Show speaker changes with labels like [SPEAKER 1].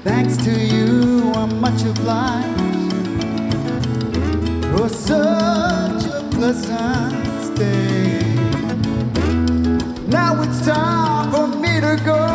[SPEAKER 1] Thanks to you, I'm much obliged for such a pleasant stay. Now it's time for me to go.